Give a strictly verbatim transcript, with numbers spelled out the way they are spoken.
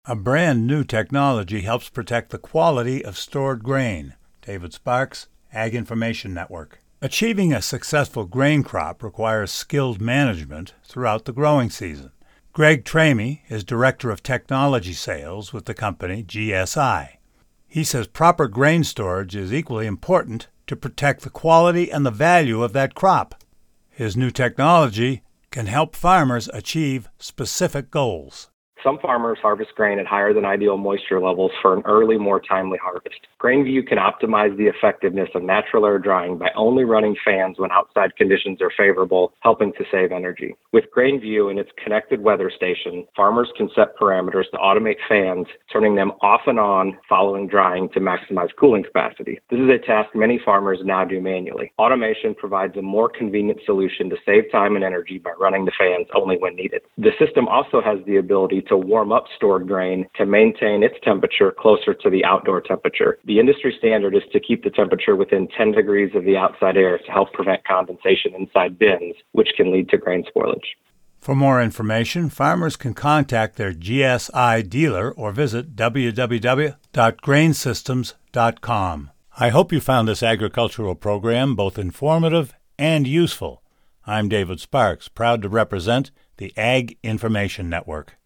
A brand new technology helps protect the quality of stored grain. David Sparks, Ag Information Network. Achieving a successful grain crop requires skilled management throughout the growing season. Greg Tramey is Director of Technology Sales with the company G S I. He says proper grain storage is equally important to protect the quality and the value of that crop. His new technology can help farmers achieve specific goals. Some farmers harvest grain at higher than ideal moisture levels for an early, more timely harvest. GrainView can optimize the effectiveness of natural air drying by only running fans when outside conditions are favorable, helping to save energy. With GrainView and its connected weather station, farmers can set parameters to automate fans, turning them off and on following drying to maximize cooling capacity. This is a task many farmers now do manually. Automation provides a more convenient solution to save time and energy by running the fans only when needed. The system also has the ability to to warm up stored grain to maintain its temperature closer to the outdoor temperature. The industry standard is to keep the temperature within ten degrees of the outside air to help prevent condensation inside bins, which can lead to grain spoilage. For more information, farmers can contact their G S I dealer or visit w w w dot grain systems dot com. I hope you found this agricultural program both informative and useful. I'm David Sparks, proud to represent the Ag Information Network.